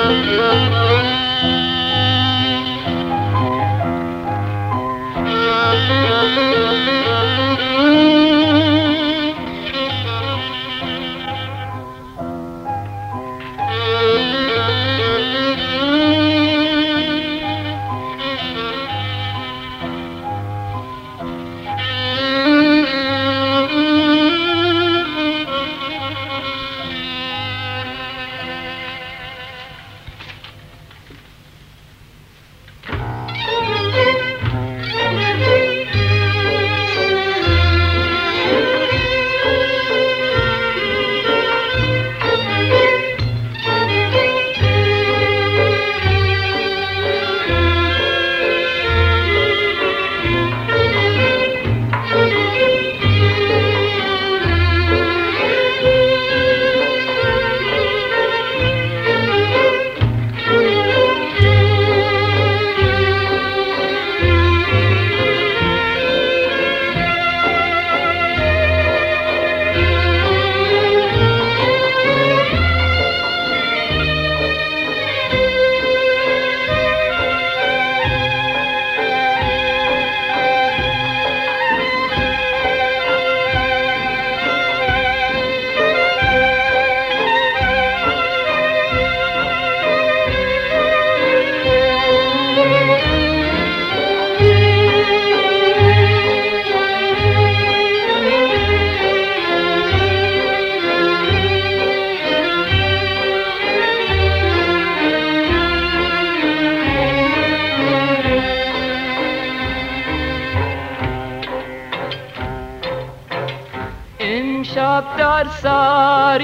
امشب در سر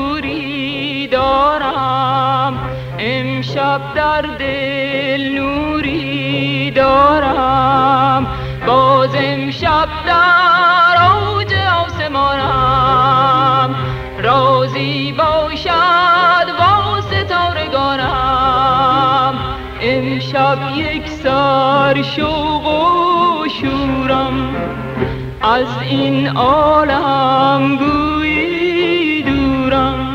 شوری دارم، امشب در دل نوری دارم، باز امشب در اوج آسمانم، راضی باشد با ستارگانم. امشب یک سر شوق و شورم، از این عالم گویی دورم.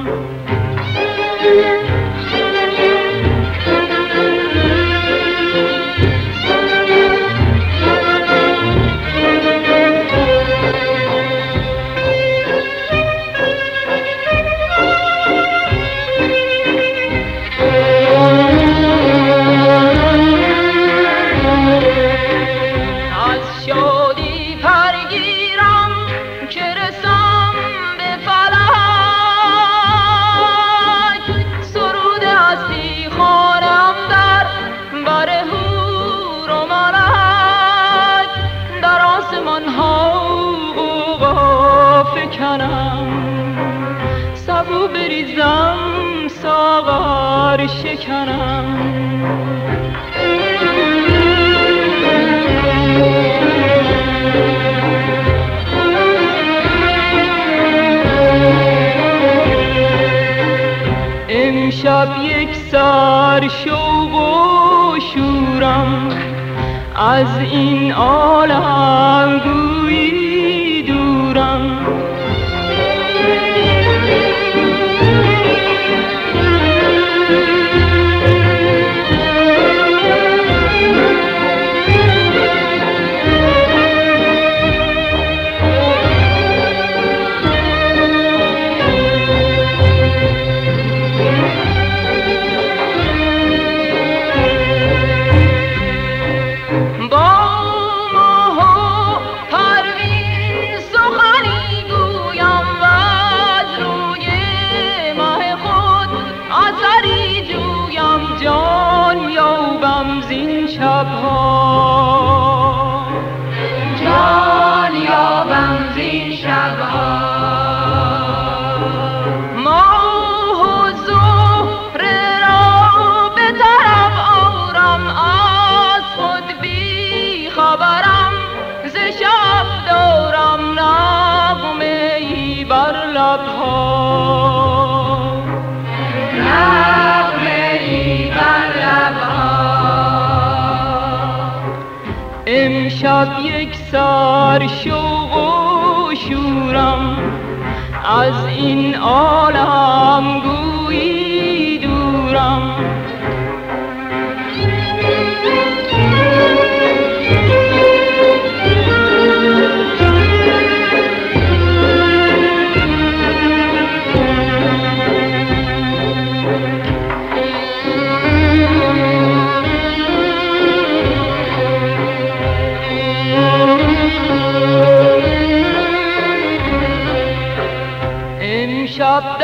سبو بریزم ساغر شکنم. امشب یک سر شوق و شورم، از این عالم گویی دورم. جان یابم زین شبها، ماه و زهره را به طرف آرم، از خود بی خبرم، ز شب دارم نغمه ای بر لبها، نغمه ای بر لبها. امشب یک سر شوق و شورم، از این عالم گویی دورم.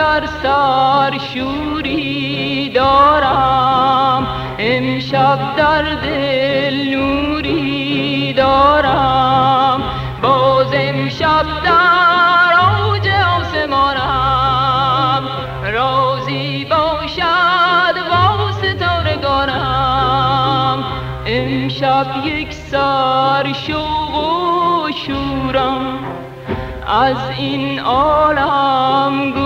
در سر شوری دارم، امشب در دل نوری دارم، باز امشب در اوج آسمانم رازی باشد با ستارگانم. امشب یک سر شوق و شورم، از این عالم